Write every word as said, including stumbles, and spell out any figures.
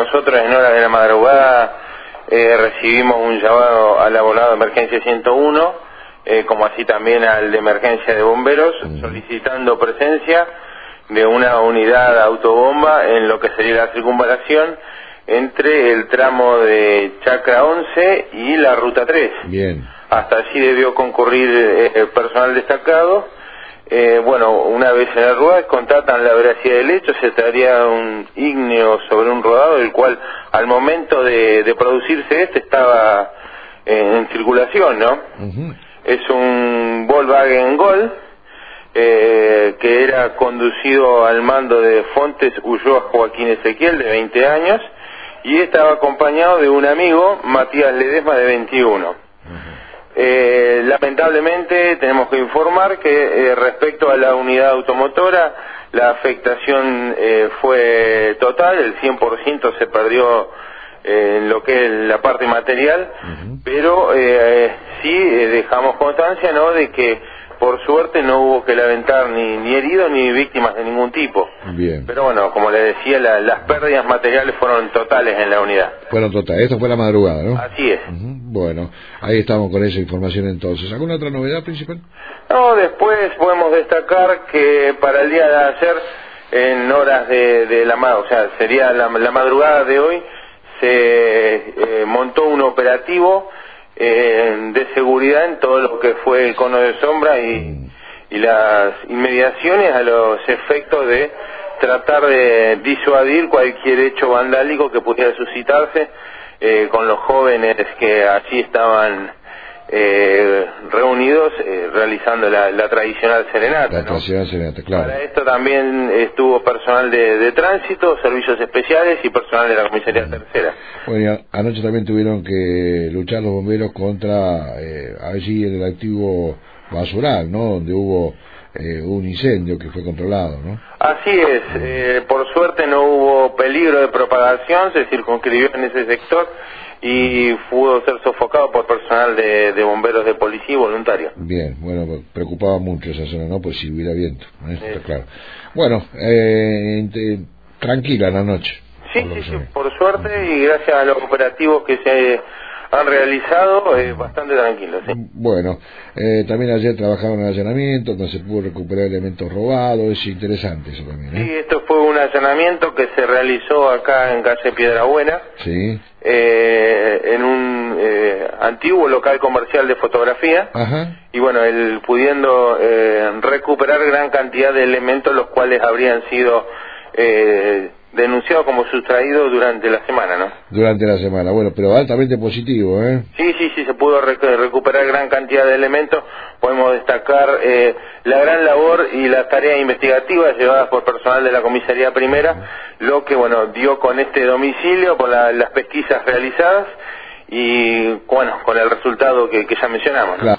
nosotros en horas de la madrugada eh, recibimos un llamado al abonado de emergencia ciento uno, eh, como así también al de emergencia de bomberos, uh-huh. solicitando presencia de una unidad de autobomba en lo que sería la circunvalación entre el tramo de Chacra once y la Ruta tres. Bien. Hasta allí debió concurrir eh, personal destacado. Eh, bueno, una vez en el lugar constatan la veracidad del hecho, se traería un ígneo sobre un rodado, el cual al momento de, de producirse este estaba en, en circulación, ¿no? Uh-huh. Es un Volkswagen Gol, eh, que era conducido al mando de Fontes Ulloa Joaquín Ezequiel, de veinte años, y estaba acompañado de un amigo, Matías Ledesma, de veintiuno. Uh-huh. Eh, lamentablemente tenemos que informar que eh, respecto a la unidad automotora, la afectación eh, fue total, el cien por ciento se perdió eh, en lo que es la parte material, uh-huh. pero eh, sí eh, dejamos constancia, ¿no?, de que por suerte no hubo que lamentar ni, ni heridos ni víctimas de ningún tipo. Bien. Pero bueno, como le decía, la, las pérdidas materiales fueron totales en la unidad. Fueron totales, esto fue la madrugada, ¿no? Así es. Uh-huh. Bueno, ahí estamos con esa información entonces. ¿Alguna otra novedad principal? No, después podemos destacar que para el día de ayer, en horas de, de la madrugada, o sea, sería la, la madrugada de hoy, se eh, montó un operativo Eh, de seguridad en todo lo que fue el cono de sombra y, y las inmediaciones a los efectos de tratar de disuadir cualquier hecho vandálico que pudiera suscitarse eh, con los jóvenes que allí estaban eh, reunidos eh, realizando la, la tradicional serenata. La tradicional ¿no? serenata, claro. Para esto también estuvo personal de, de tránsito, servicios especiales y personal de la comisaría uh-huh. tercera. Bueno, anoche también tuvieron que luchar los bomberos contra eh, allí en el activo basural, ¿no? Donde hubo eh, un incendio que fue controlado, ¿no? Así es, eh, por suerte no hubo peligro de propagación, se circunscribió en ese sector y pudo ser sofocado por personal de, de bomberos de policía y voluntarios. Bien, bueno, preocupaba mucho esa zona, ¿no? Pues si hubiera viento, ¿eh? Sí. Está claro. Bueno, eh, te, tranquila la noche. Sí, sí, sí, por suerte y gracias a los operativos que se han realizado, eh, bastante tranquilos. ¿Sí? Bueno, eh, también ayer trabajaron en allanamiento, donde se pudo recuperar elementos robados, es interesante eso también, ¿eh? Sí, esto fue un allanamiento que se realizó acá en calle Piedrabuena, sí. eh, en un eh, antiguo local comercial de fotografía. Ajá. Y bueno, él pudiendo eh, recuperar gran cantidad de elementos los cuales habrían sido eh, denunciado como sustraído durante la semana, ¿no? Durante la semana, bueno, pero altamente positivo, ¿eh? Sí, sí, sí, se pudo rec recuperar gran cantidad de elementos. Podemos destacar eh, la gran labor y las tareas investigativas llevadas por personal de la comisaría primera, lo que, bueno, dio con este domicilio, con la, las pesquisas realizadas y, bueno, con el resultado que, que ya mencionamos, ¿no? Claro.